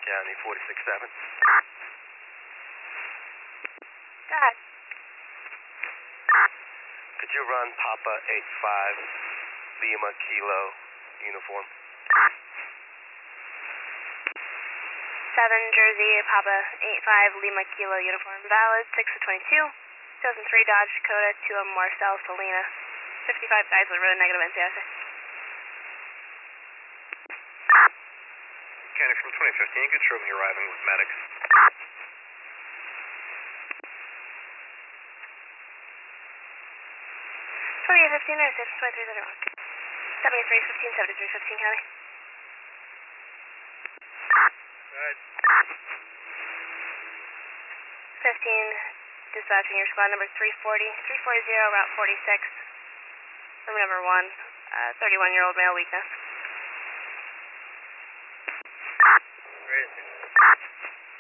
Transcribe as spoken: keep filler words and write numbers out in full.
County, forty-six seven. Go ahead. Could you run Papa eight five Lima Kilo uniform? seven Jersey, Papa eight five Lima Kilo uniform, valid, six of twenty-two. Chosen three Dodge Dakota to a Marcel Salina. fifty-five Geisler Road, negative N C I C. County from twenty fifteen, you can show me arriving with medics. twenty-eight fifteen, or six twenty-three thirty-one. seventy-three fifteen, seventy-three fifteen, County. Good. fifteen, dispatching your squad number three forty, three forty, route forty-six. Room number one, uh, thirty-one-year-old male weakness. Great.